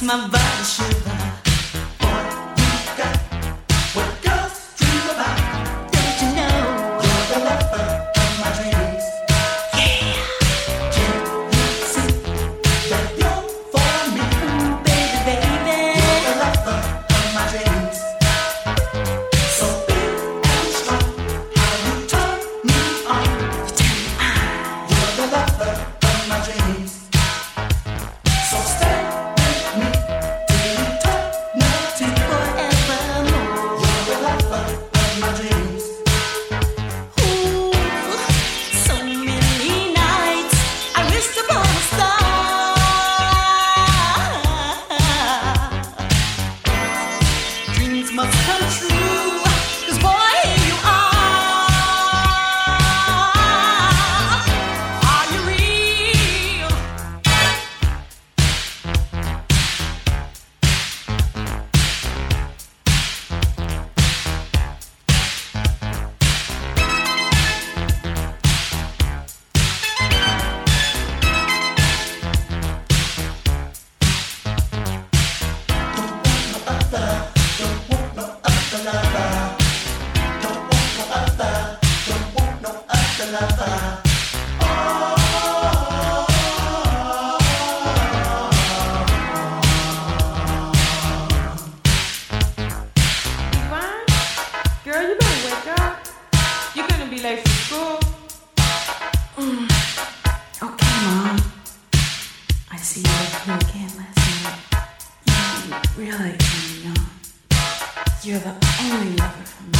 my body shiver. Boy, you got what girls dream about. Don't you know you're the lover of my dreams? Yeah. Can't you see that you're for me? Ooh, baby, baby. You're the lover of my dreams. So big and strong, how you turn me on. You turn me on. You're the lover of my dreams. So stay with me till eternity, forevermore. You're the lover of my dreams. Ooh, so many nights I wished upon a star. Dreams must come true, 'cause boy, here you are. Are you real? Fine. Girl, you better wake up. You're gonna be late for school. Okay, Mom. I see you left me again last night. You really turn me on. You're the only lover for me.